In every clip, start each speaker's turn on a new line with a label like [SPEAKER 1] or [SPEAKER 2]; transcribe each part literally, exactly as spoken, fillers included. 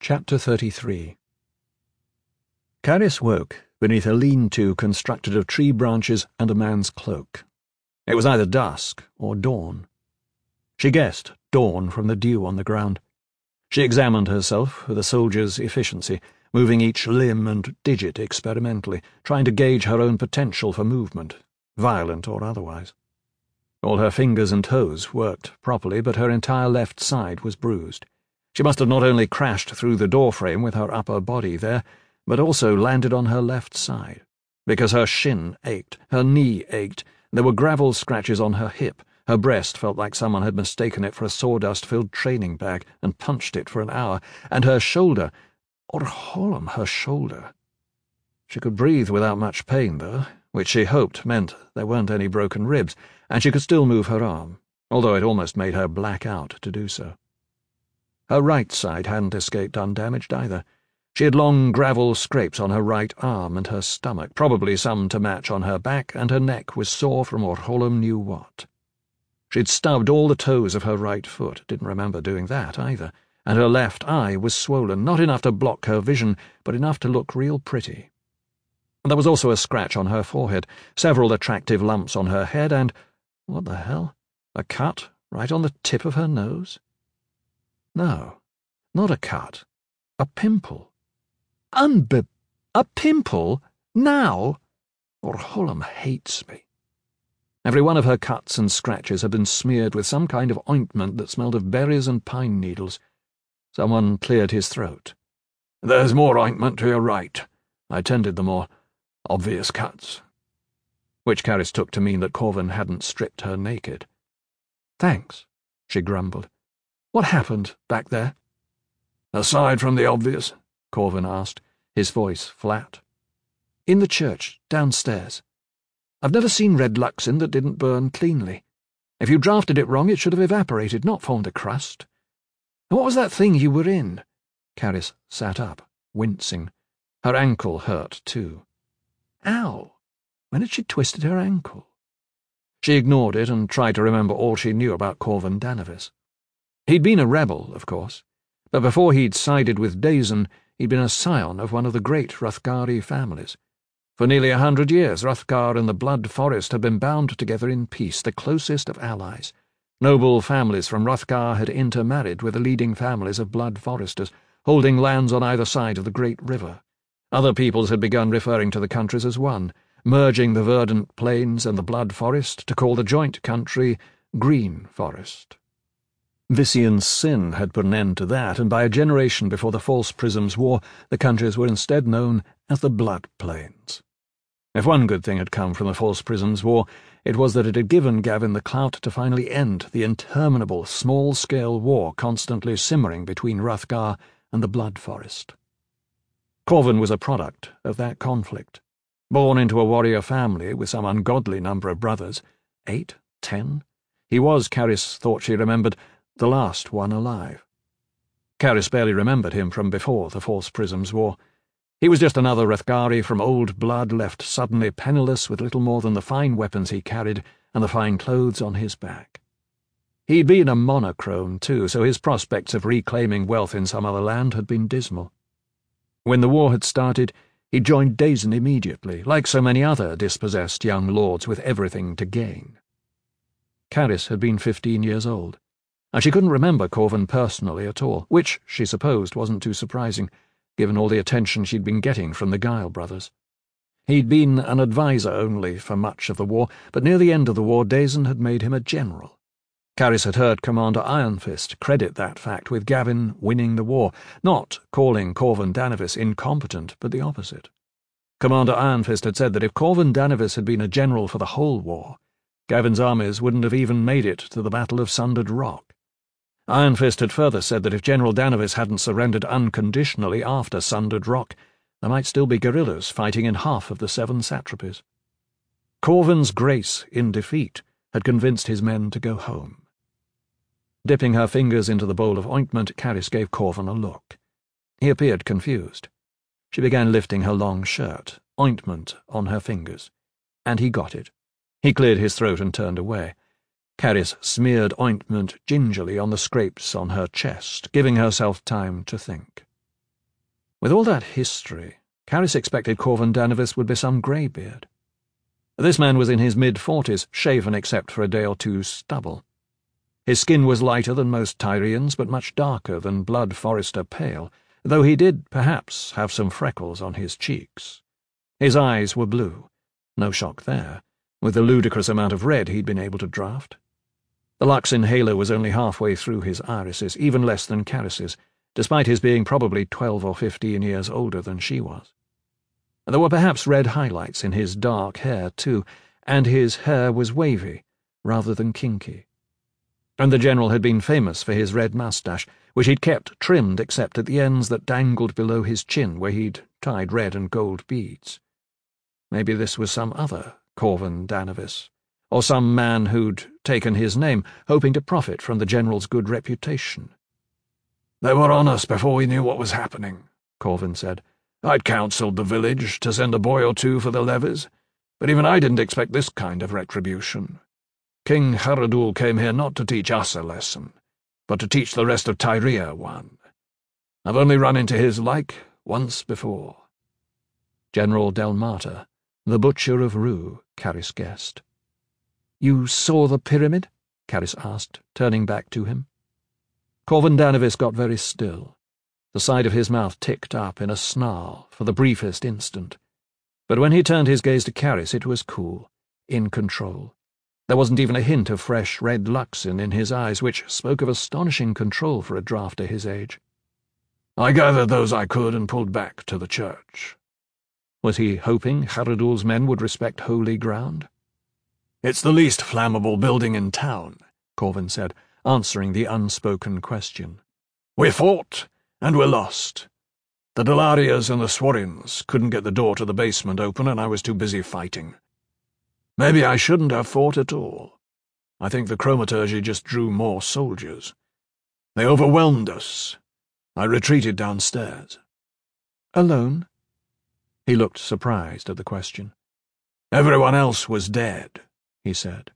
[SPEAKER 1] Chapter thirty-three. Caris woke beneath a lean-to constructed of tree branches and a man's cloak. It was either dusk or dawn. She guessed dawn from the dew on the ground. She examined herself with a soldier's efficiency, moving each limb and digit experimentally, trying to gauge her own potential for movement, violent or otherwise. All her fingers and toes worked properly, but her entire left side was bruised. She must have not only crashed through the doorframe with her upper body there, but also landed on her left side, because her shin ached, her knee ached, there were gravel scratches on her hip, her breast felt like someone had mistaken it for a sawdust-filled training bag and punched it for an hour, and her shoulder, or Holm, her shoulder. She could breathe without much pain, though, which she hoped meant there weren't any broken ribs, and she could still move her arm, although it almost made her black out to do so. Her right side hadn't escaped undamaged either. She had long gravel scrapes on her right arm and her stomach, probably some to match on her back, and her neck was sore from Orholm knew what. She'd stubbed all the toes of her right foot, didn't remember doing that either, and her left eye was swollen, not enough to block her vision, but enough to look real pretty. And there was also a scratch on her forehead, several attractive lumps on her head, and, what the hell, a cut right on the tip of her nose? No, not a cut. A pimple. Unbe... A pimple? Now? Orholm hates me. Every one of her cuts and scratches had been smeared with some kind of ointment that smelled of berries and pine needles. Someone cleared his throat. "There's more ointment to your right. I tended the more obvious cuts." Which Caris took to mean that Corvin hadn't stripped her naked. "Thanks," she grumbled. "What happened back there?" "Aside from the obvious?" Corvin asked, his voice flat. "In the church, downstairs. I've never seen red luxin that didn't burn cleanly. If you drafted it wrong, it should have evaporated, not formed a crust. And what was that thing you were in?" Caris sat up, wincing. Her ankle hurt, too. Ow! When had she twisted her ankle? She ignored it and tried to remember all she knew about Corvin Danavis. He'd been a rebel, of course, but before he'd sided with Dazen, he'd been a scion of one of the great Hrothgari families. For nearly a hundred years, Hrothgar and the Blood Forest had been bound together in peace, the closest of allies. Noble families from Hrothgar had intermarried with the leading families of Blood Foresters, holding lands on either side of the great river. Other peoples had begun referring to the countries as one, merging the verdant plains and the Blood Forest to call the joint country Green Forest. Vician's sin had put an end to that, and by a generation before the False Prisms War, the countries were instead known as the Blood Plains. If one good thing had come from the False Prisms War, it was that it had given Gavin the clout to finally end the interminable, small-scale war constantly simmering between Hrothgar and the Blood Forest. Corvin was a product of that conflict. Born into a warrior family with some ungodly number of brothers, eight, ten, he was, Caris thought she remembered, the last one alive. Caris barely remembered him from before the False Prisms War. He was just another Hrothgari from old blood left suddenly penniless with little more than the fine weapons he carried and the fine clothes on his back. He'd been a monochrome, too, so his prospects of reclaiming wealth in some other land had been dismal. When the war had started, he joined Dazen immediately, like so many other dispossessed young lords with everything to gain. Caris had been fifteen years old, and she couldn't remember Corvin personally at all, which, she supposed, wasn't too surprising, given all the attention she'd been getting from the Guile brothers. He'd been an adviser only for much of the war, but near the end of the war Dazen had made him a general. Caris had heard Commander Ironfist credit that fact with Gavin winning the war, not calling Corvin Danavis incompetent, but the opposite. Commander Ironfist had said that if Corvin Danavis had been a general for the whole war, Gavin's armies wouldn't have even made it to the Battle of Sundered Rock. Ironfist had further said that if General Danavis hadn't surrendered unconditionally after Sundered Rock, there might still be guerrillas fighting in half of the seven satrapies. Corvin's grace in defeat had convinced his men to go home. Dipping her fingers into the bowl of ointment, Caris gave Corvin a look. He appeared confused. She began lifting her long shirt, ointment on her fingers, and he got it. He cleared his throat and turned away. Caris smeared ointment gingerly on the scrapes on her chest, giving herself time to think. With all that history, Caris expected Corvan Danavis would be some greybeard. This man was in his mid-forties, shaven except for a day or two's stubble. His skin was lighter than most Tyrians, but much darker than Blood Forester pale, though he did, perhaps, have some freckles on his cheeks. His eyes were blue. No shock there, with the ludicrous amount of red he'd been able to draft. The Luxin halo was only halfway through his irises, even less than Caris's, despite his being probably twelve or fifteen years older than she was. There were perhaps red highlights in his dark hair, too, and his hair was wavy, rather than kinky. And the general had been famous for his red moustache, which he'd kept trimmed except at the ends that dangled below his chin, where he'd tied red and gold beads. Maybe this was some other Corvan Danavis, or some man who'd taken his name, hoping to profit from the general's good reputation.
[SPEAKER 2] "They were on us before we knew what was happening," Corvan said. "I'd counselled the village to send a boy or two for the levies, but even I didn't expect this kind of retribution. King Haradul came here not to teach us a lesson, but to teach the rest of Tyria one. I've only run into his like once before."
[SPEAKER 1] General Delmata, the butcher of Rue, Caris guessed. "You saw the pyramid?" Caris asked, turning back to him. Corvan Danavis got very still. The side of his mouth ticked up in a snarl for the briefest instant. But when he turned his gaze to Caris, it was cool, in control. There wasn't even a hint of fresh red Luxin in his eyes, which spoke of astonishing control for a drafter his age.
[SPEAKER 2] "I gathered those I could and pulled back to the church."
[SPEAKER 1] Was he hoping Haradul's men would respect holy ground?
[SPEAKER 2] "It's the least flammable building in town,"
[SPEAKER 1] Corvan said, answering the unspoken question.
[SPEAKER 2] "We fought, and we're lost. The Delarias and the Swarins couldn't get the door to the basement open, and I was too busy fighting. Maybe I shouldn't have fought at all. I think the Chromaturgy just drew more soldiers. They overwhelmed us. I retreated downstairs."
[SPEAKER 1] "Alone?" He looked surprised at the question.
[SPEAKER 2] "Everyone else was dead," he said.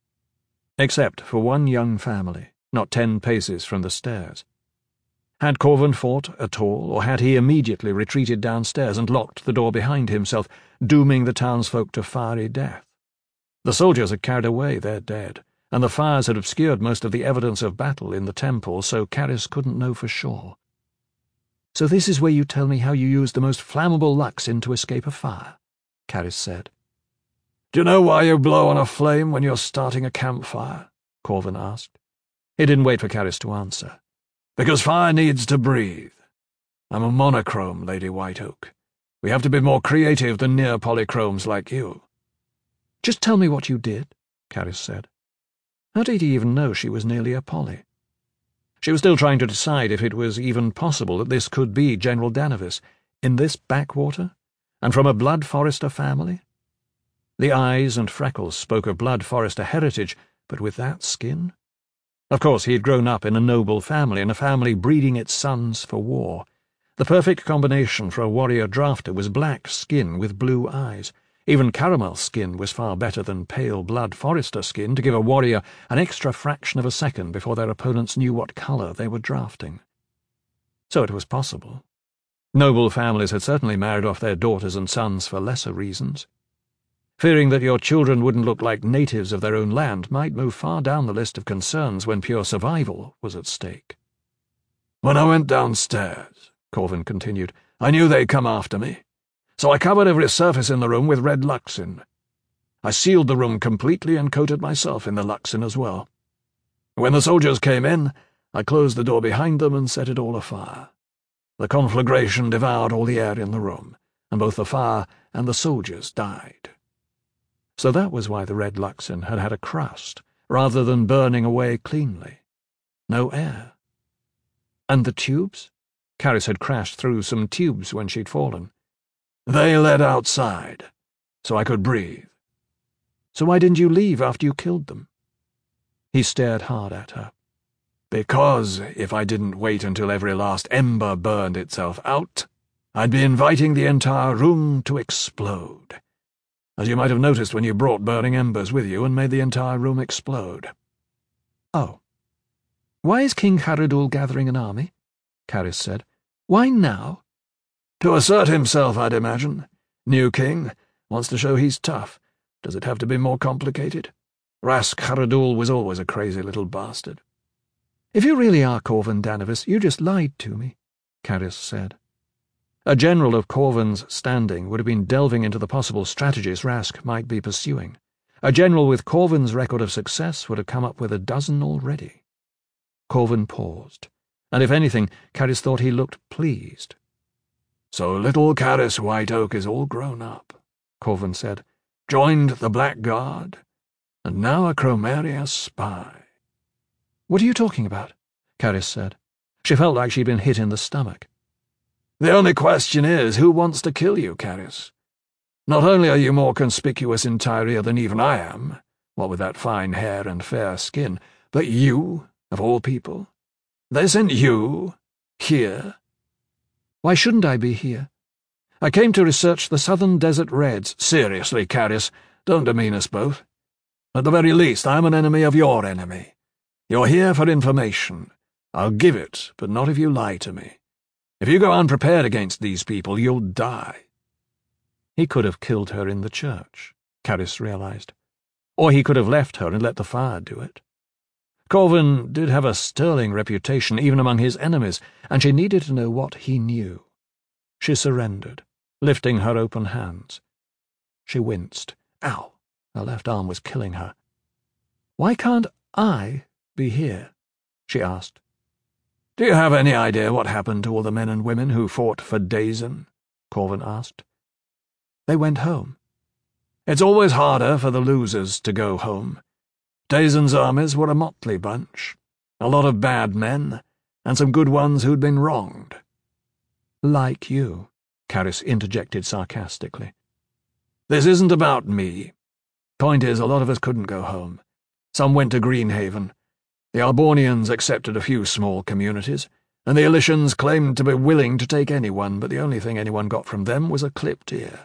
[SPEAKER 1] Except for one young family, not ten paces from the stairs. Had Corvan fought at all, or had he immediately retreated downstairs and locked the door behind himself, dooming the townsfolk to fiery death? The soldiers had carried away their dead, and the fires had obscured most of the evidence of battle in the temple, so Caris couldn't know for sure. "So this is where you tell me how you used the most flammable Luxin to escape a fire," Caris said.
[SPEAKER 2] "Do you know why you blow on a flame when you're starting a campfire?" Corvan asked.
[SPEAKER 1] He didn't wait for Caris to answer.
[SPEAKER 2] "Because fire needs to breathe. I'm a monochrome, Lady Whiteoak. We have to be more creative than near polychromes like you."
[SPEAKER 1] "Just tell me what you did," Caris said. How did he even know she was nearly a poly? She was still trying to decide if it was even possible that this could be General Danavis, in this backwater, and from a Blood Forester family. The eyes and freckles spoke of Blood Forester heritage, but with that skin? Of course, he had grown up in a noble family, and a family breeding its sons for war. The perfect combination for a warrior drafter was black skin with blue eyes. Even caramel skin was far better than pale Blood Forester skin to give a warrior an extra fraction of a second before their opponents knew what colour they were drafting. So it was possible. Noble families had certainly married off their daughters and sons for lesser reasons. Fearing that your children wouldn't look like natives of their own land might move far down the list of concerns when pure survival was at stake.
[SPEAKER 2] "When I went downstairs," Corvan continued, "I knew they'd come after me. So I covered every surface in the room with red Luxin. I sealed the room completely and coated myself in the Luxin as well. When the soldiers came in, I closed the door behind them and set it all afire. The conflagration devoured all the air in the room, and both the fire and the soldiers died."
[SPEAKER 1] So that was why the red Luxin had had a crust, rather than burning away cleanly. No air. And the tubes? Caris had crashed through some tubes when she'd fallen.
[SPEAKER 2] "They led outside, so I could breathe."
[SPEAKER 1] "So why didn't you leave after you killed them?" He stared hard at her.
[SPEAKER 2] "Because if I didn't wait until every last ember burned itself out, I'd be inviting the entire room to explode. As you might have noticed when you brought burning embers with you and made the entire room explode."
[SPEAKER 1] "Oh. Why is King Haradul gathering an army?" Caris said. "Why now?
[SPEAKER 2] To assert himself, I'd imagine. New king, wants to show he's tough. Does it have to be more complicated? Rask Haradul was always a crazy little bastard.
[SPEAKER 1] If you really are Corvin Danavis, you just lied to me, Caris said. A general of Corvin's standing would have been delving into the possible strategies Rask might be pursuing. A general with Corvin's record of success would have come up with a dozen already. Corvin paused, and if anything, Caris thought he looked pleased.
[SPEAKER 2] So little Caris Whiteoak is all grown up, Corvin said. Joined the Blackguard, and now a Chromeria spy.
[SPEAKER 1] What are you talking about? Caris said. She felt like she'd been hit in the stomach.
[SPEAKER 2] The only question is, who wants to kill you, Caris? Not only are you more conspicuous in Tyria than even I am, what with that fine hair and fair skin, but you, of all people, they sent you here.
[SPEAKER 1] Why shouldn't I be here? I came to research the Southern Desert Reds.
[SPEAKER 2] Seriously, Caris, don't demean us both. At the very least, I'm an enemy of your enemy. You're here for information. I'll give it, but not if you lie to me. If you go unprepared against these people, you'll die.
[SPEAKER 1] He could have killed her in the church, Caris realized. Or he could have left her and let the fire do it. Corvin did have a sterling reputation even among his enemies, and she needed to know what he knew. She surrendered, lifting her open hands. She winced. Ow! Her left arm was killing her. Why can't I be here? She asked.
[SPEAKER 2] Do you have any idea what happened to all the men and women who fought for Dazen? Corvin asked.
[SPEAKER 1] They went home.
[SPEAKER 2] It's always harder for the losers to go home. Dazen's armies were a motley bunch. A lot of bad men, and some good ones who'd been wronged.
[SPEAKER 1] Like you, Caris interjected sarcastically.
[SPEAKER 2] This isn't about me. Point is, a lot of us couldn't go home. Some went to Greenhaven. The Arbornians accepted a few small communities, and the Elysians claimed to be willing to take anyone, but the only thing anyone got from them was a clipped ear.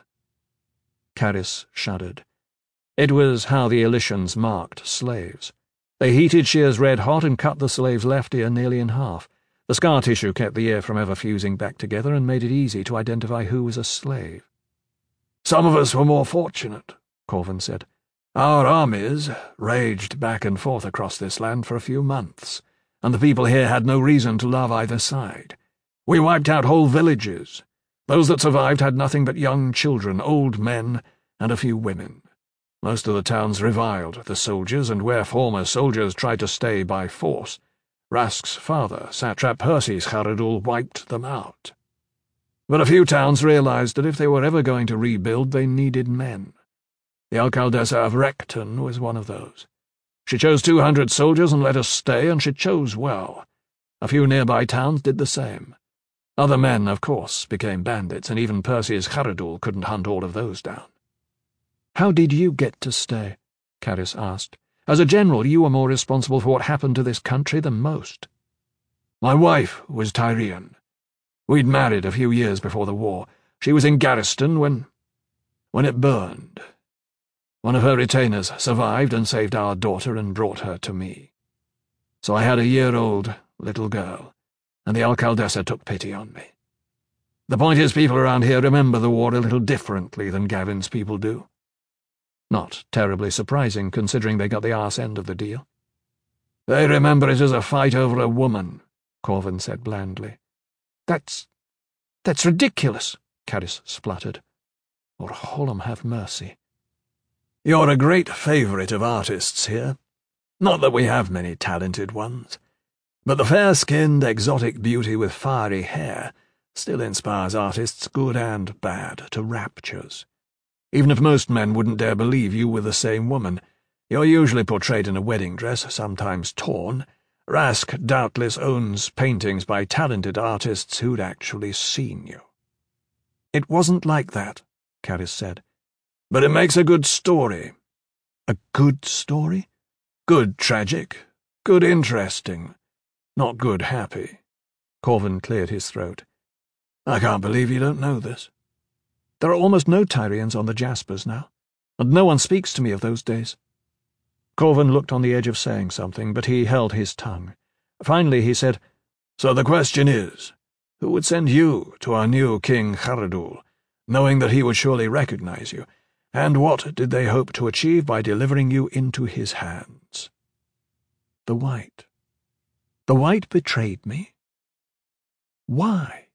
[SPEAKER 1] Caris shuddered. It was how the Elysians marked slaves. They heated shears red-hot and cut the slave's left ear nearly in half. The scar tissue kept the ear from ever fusing back together and made it easy to identify who was a slave.
[SPEAKER 2] Some of us were more fortunate, Corvin said. Our armies raged back and forth across this land for a few months, and the people here had no reason to love either side. We wiped out whole villages. Those that survived had nothing but young children, old men, and a few women. Most of the towns reviled the soldiers, and where former soldiers tried to stay by force, Rask's father, Satrap Perses Haradul, wiped them out. But a few towns realized that if they were ever going to rebuild, they needed men. The Alcaldessa of Recton was one of those. She chose two hundred soldiers and let us stay, and she chose well. A few nearby towns did the same. Other men, of course, became bandits, and even Perses Haradul couldn't hunt all of those down.
[SPEAKER 1] How did you get to stay? Caris asked. As a general, you were more responsible for what happened to this country than most.
[SPEAKER 2] My wife was Tyrian. We'd married a few years before the war. She was in Garriston when... when it burned. One of her retainers survived and saved our daughter and brought her to me. So I had a year-old little girl, and the Alcaldessa took pity on me. The point is, people around here remember the war a little differently than Gavin's people do.
[SPEAKER 1] Not terribly surprising, considering they got the arse end of the deal.
[SPEAKER 2] They remember it as a fight over a woman, Corvin said blandly.
[SPEAKER 1] That's... that's ridiculous, Caris spluttered. Or Hollum have mercy.
[SPEAKER 2] You're a great favourite of artists here. Not that we have many talented ones. But the fair-skinned, exotic beauty with fiery hair still inspires artists, good and bad, to raptures. Even if most men wouldn't dare believe you were the same woman, you're usually portrayed in a wedding dress, sometimes torn. Rask doubtless owns paintings by talented artists who'd actually seen you.
[SPEAKER 1] It wasn't like that, Caris said.
[SPEAKER 2] But it makes a good story.
[SPEAKER 1] A good story?
[SPEAKER 2] Good tragic, good interesting, not good happy.
[SPEAKER 1] Corvin cleared his throat.
[SPEAKER 2] I can't believe you don't know this.
[SPEAKER 1] There are almost no Tyrians on the Jaspers now, and no one speaks to me of those days. Corvin looked on the edge of saying something, but he held his tongue. Finally he said,
[SPEAKER 2] So the question is, Who would send you to our new King Khardul, knowing that he would surely recognize you? And what did they hope to achieve by delivering you into his hands?
[SPEAKER 1] The White. The White betrayed me? Why?